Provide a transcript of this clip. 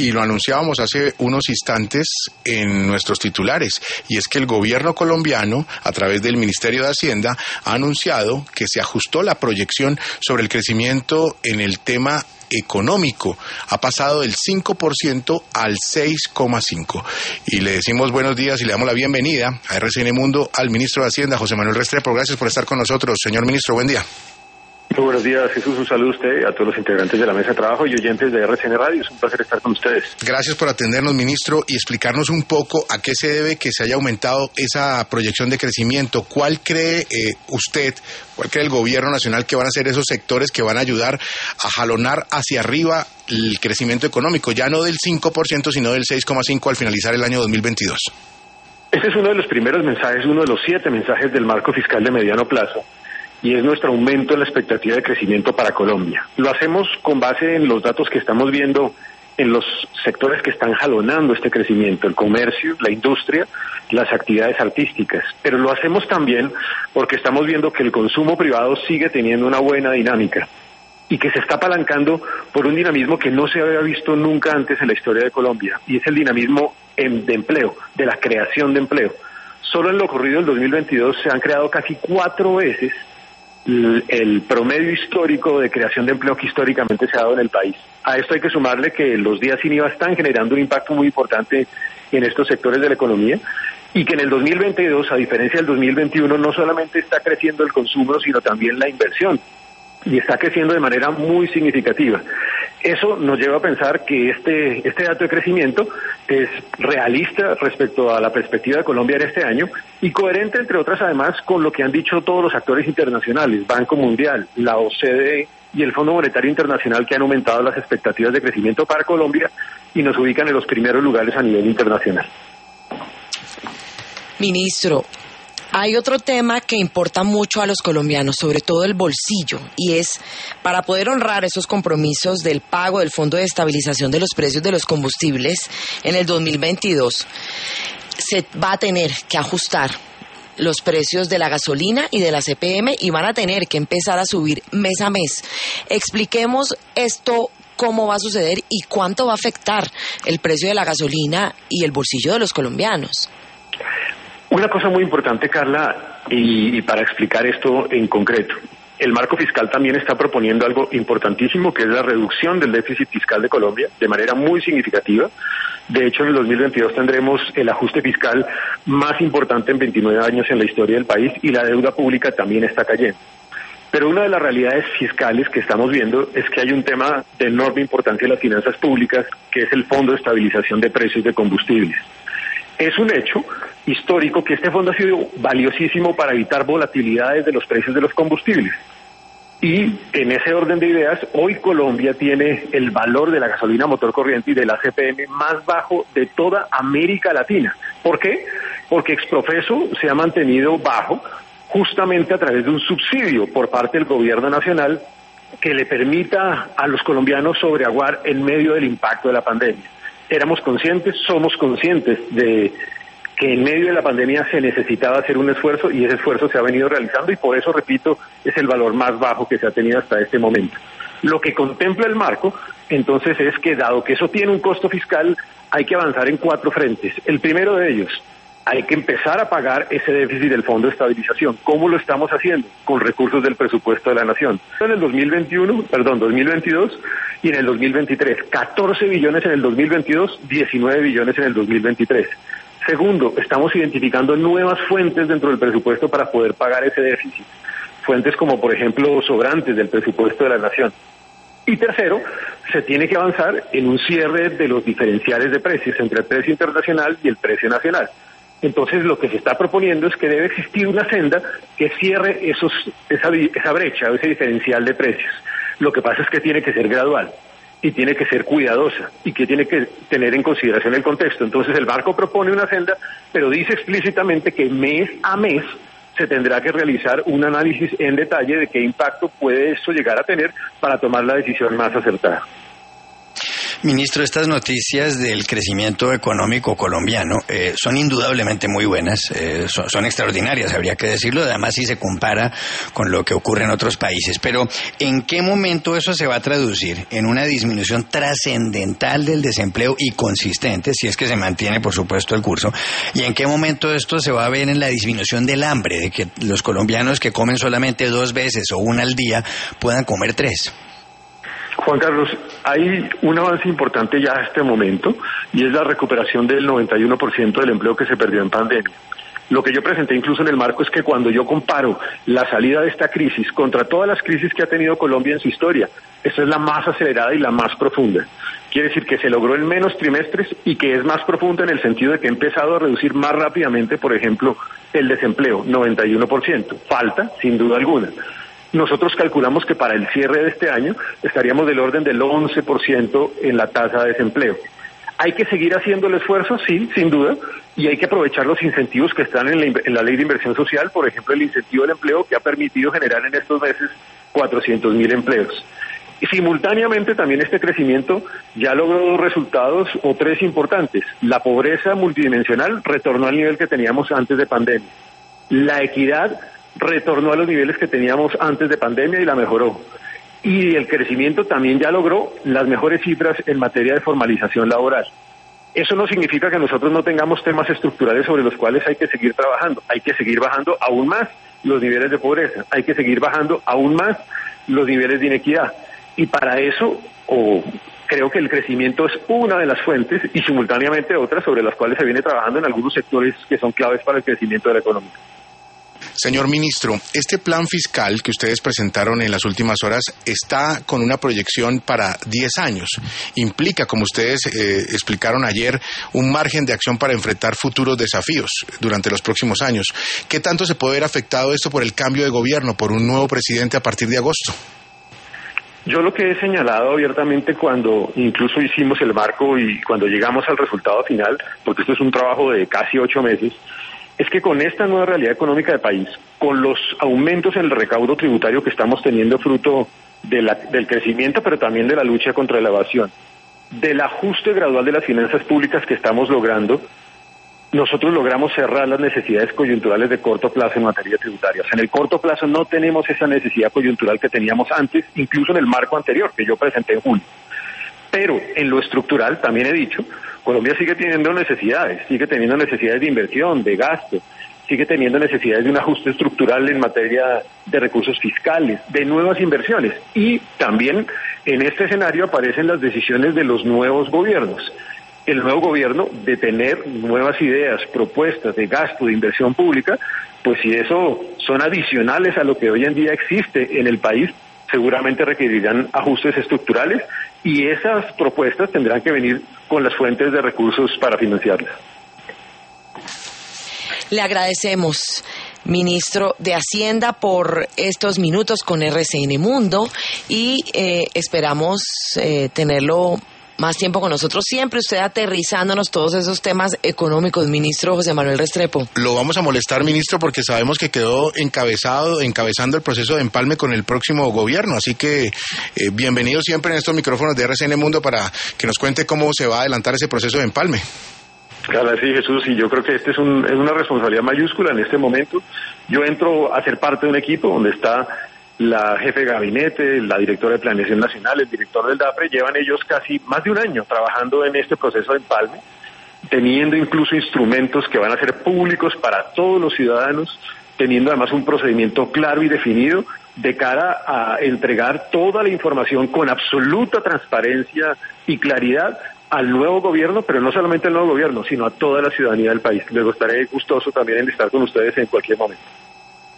y lo anunciábamos hace unos instantes en nuestros titulares, y es que el gobierno colombiano, a través del Ministerio de Hacienda, ha anunciado que se ajustó la proyección sobre el crecimiento en el tema económico. Ha pasado del 5% al 6,5%. Y le decimos buenos días y le damos la bienvenida a RCN Mundo al ministro de Hacienda, José Manuel Restrepo. Gracias por estar con nosotros, señor ministro. Buen día. Muy buenos días, Jesús. Un saludo a usted, a todos los integrantes de la mesa de trabajo y oyentes de RCN Radio. Es un placer estar con ustedes. Gracias por atendernos, ministro, y explicarnos un poco a qué se debe que se haya aumentado esa proyección de crecimiento. ¿Cuál cree usted, cuál cree el gobierno nacional que van a ser esos sectores que van a ayudar a jalonar hacia arriba el crecimiento económico, ya no del 5%, sino del 6,5% al finalizar el año 2022? Este es uno de los primeros mensajes, uno de los 7 mensajes del marco fiscal de mediano plazo, y es nuestro aumento en la expectativa de crecimiento para Colombia. Lo hacemos con base en los datos que estamos viendo en los sectores que están jalonando este crecimiento, el comercio, la industria, las actividades artísticas. Pero lo hacemos también porque estamos viendo que el consumo privado sigue teniendo una buena dinámica y que se está apalancando por un dinamismo que no se había visto nunca antes en la historia de Colombia, y es el dinamismo de empleo, de la creación de empleo. Solo en lo ocurrido del 2022 se han creado casi 4 veces el promedio histórico de creación de empleo que históricamente se ha dado en el país. A esto hay que sumarle que los días sin IVA están generando un impacto muy importante en estos sectores de la economía, y que en el 2022, a diferencia del 2021, no solamente está creciendo el consumo, sino también la inversión, y está creciendo de manera muy significativa. Eso nos lleva a pensar que este dato de crecimiento es realista respecto a la perspectiva de Colombia en este año, y coherente, entre otras, además, con lo que han dicho todos los actores internacionales, Banco Mundial, la OCDE y el Fondo Monetario Internacional, que han aumentado las expectativas de crecimiento para Colombia y nos ubican en los primeros lugares a nivel internacional. Ministro, hay otro tema que importa mucho a los colombianos, sobre todo el bolsillo, y es, para poder honrar esos compromisos del pago del Fondo de Estabilización de los Precios de los Combustibles en el 2022, se va a tener que ajustar los precios de la gasolina y de la CPM, y van a tener que empezar a subir mes a mes. Expliquemos esto, cómo va a suceder y cuánto va a afectar el precio de la gasolina y el bolsillo de los colombianos. Una cosa muy importante, Carla, y para explicar esto en concreto, el marco fiscal también está proponiendo algo importantísimo, que es la reducción del déficit fiscal de Colombia de manera muy significativa. De hecho, en el 2022 tendremos el ajuste fiscal más importante en 29 años en la historia del país, y la deuda pública también está cayendo. Pero una de las realidades fiscales que estamos viendo es que hay un tema de enorme importancia en las finanzas públicas, que es el Fondo de Estabilización de Precios de Combustibles. Es un hecho histórico que este fondo ha sido valiosísimo para evitar volatilidades de los precios de los combustibles. Y en ese orden de ideas, hoy Colombia tiene el valor de la gasolina motor corriente y de la CPM más bajo de toda América Latina. ¿Por qué? Porque Exprofeso se ha mantenido bajo justamente a través de un subsidio por parte del gobierno nacional que le permita a los colombianos sobreaguar en medio del impacto de la pandemia. Éramos conscientes, somos conscientes de que en medio de la pandemia se necesitaba hacer un esfuerzo, y ese esfuerzo se ha venido realizando, y por eso, repito, es el valor más bajo que se ha tenido hasta este momento. Lo que contempla el marco, entonces, es que dado que eso tiene un costo fiscal, hay que avanzar en 4 frentes. El primero de ellos, hay que empezar a pagar ese déficit del Fondo de Estabilización. ¿Cómo lo estamos haciendo? Con recursos del presupuesto de la Nación. En el 2022 y en el 2023. 14 billones en el 2022, 19 billones en el 2023. Segundo, estamos identificando nuevas fuentes dentro del presupuesto para poder pagar ese déficit. Fuentes como, por ejemplo, sobrantes del presupuesto de la Nación. Y tercero, se tiene que avanzar en un cierre de los diferenciales de precios entre el precio internacional y el precio nacional. Entonces, lo que se está proponiendo es que debe existir una senda que cierre esa brecha, ese diferencial de precios. Lo que pasa es que tiene que ser gradual y tiene que ser cuidadosa y que tiene que tener en consideración el contexto. Entonces, el marco propone una senda, pero dice explícitamente que mes a mes se tendrá que realizar un análisis en detalle de qué impacto puede esto llegar a tener para tomar la decisión más acertada. Ministro, estas noticias del crecimiento económico colombiano son indudablemente muy buenas, son extraordinarias, habría que decirlo, además si se compara con lo que ocurre en otros países. Pero, ¿en qué momento eso se va a traducir en una disminución trascendental del desempleo y consistente, si es que se mantiene, por supuesto, el curso? ¿Y en qué momento esto se va a ver en la disminución del hambre, de que los colombianos que comen solamente 2 veces o 1 al día puedan comer 3? Juan Carlos, hay un avance importante ya a este momento y es la recuperación del 91% del empleo que se perdió en pandemia. Lo que yo presenté incluso en el marco es que cuando yo comparo la salida de esta crisis contra todas las crisis que ha tenido Colombia en su historia, esta es la más acelerada y la más profunda. Quiere decir que se logró en menos trimestres y que es más profunda en el sentido de que ha empezado a reducir más rápidamente, por ejemplo, el desempleo, 91%. Falta, sin duda alguna. Nosotros calculamos que para el cierre de este año estaríamos del orden del 11% en la tasa de desempleo. ¿Hay que seguir haciendo el esfuerzo? Sí, sin duda, y hay que aprovechar los incentivos que están en la Ley de Inversión Social, por ejemplo, el incentivo del empleo que ha permitido generar en estos meses 400.000 empleos. Y simultáneamente también este crecimiento ya logró 2 resultados o 3 importantes. La pobreza multidimensional retornó al nivel que teníamos antes de pandemia. La equidad retornó a los niveles que teníamos antes de pandemia y la mejoró. Y el crecimiento también ya logró las mejores cifras en materia de formalización laboral. Eso no significa que nosotros no tengamos temas estructurales sobre los cuales hay que seguir trabajando. Hay que seguir bajando aún más los niveles de pobreza. Hay que seguir bajando aún más los niveles de inequidad. Y para eso, creo que el crecimiento es una de las fuentes y simultáneamente otras sobre las cuales se viene trabajando en algunos sectores que son claves para el crecimiento de la economía. Señor ministro, este plan fiscal que ustedes presentaron en las últimas horas está con una proyección para 10 años. Implica, como ustedes explicaron ayer, un margen de acción para enfrentar futuros desafíos durante los próximos años. ¿Qué tanto se puede ver afectado esto por el cambio de gobierno, por un nuevo presidente a partir de agosto? Yo lo que he señalado abiertamente cuando incluso hicimos el marco y cuando llegamos al resultado final, porque esto es un trabajo de casi 8 meses, es que con esta nueva realidad económica del país, con los aumentos en el recaudo tributario que estamos teniendo fruto del crecimiento, pero también de la lucha contra la evasión, del ajuste gradual de las finanzas públicas que estamos logrando, nosotros logramos cerrar las necesidades coyunturales de corto plazo en materia tributaria. O sea, en el corto plazo no tenemos esa necesidad coyuntural que teníamos antes, incluso en el marco anterior que yo presenté en julio. Pero en lo estructural, también he dicho, Colombia sigue teniendo necesidades de inversión, de gasto, sigue teniendo necesidades de un ajuste estructural en materia de recursos fiscales, de nuevas inversiones. Y también en este escenario aparecen las decisiones de los nuevos gobiernos. El nuevo gobierno de tener nuevas ideas, propuestas de gasto, de inversión pública, pues si eso son adicionales a lo que hoy en día existe en el país, seguramente requerirán ajustes estructurales y esas propuestas tendrán que venir con las fuentes de recursos para financiarlas. Le agradecemos, ministro de Hacienda, por estos minutos con RCN Mundo y esperamos tenerlo más tiempo con nosotros, siempre usted aterrizándonos todos esos temas económicos, ministro José Manuel Restrepo. Lo vamos a molestar, ministro, porque sabemos que quedó encabezando el proceso de empalme con el próximo gobierno, así que bienvenido siempre en estos micrófonos de RCN Mundo para que nos cuente cómo se va a adelantar ese proceso de empalme. Claro, sí, Jesús, y yo creo que este es una responsabilidad mayúscula en este momento. Yo entro a ser parte de un equipo donde está la jefe de gabinete, la directora de Planeación Nacional, el director del DAPRE. Llevan ellos casi más de un año trabajando en este proceso de empalme, teniendo incluso instrumentos que van a ser públicos para todos los ciudadanos, teniendo además un procedimiento claro y definido de cara a entregar toda la información con absoluta transparencia y claridad al nuevo gobierno, pero no solamente al nuevo gobierno, sino a toda la ciudadanía del país. Luego estaré gustoso también en estar con ustedes en cualquier momento.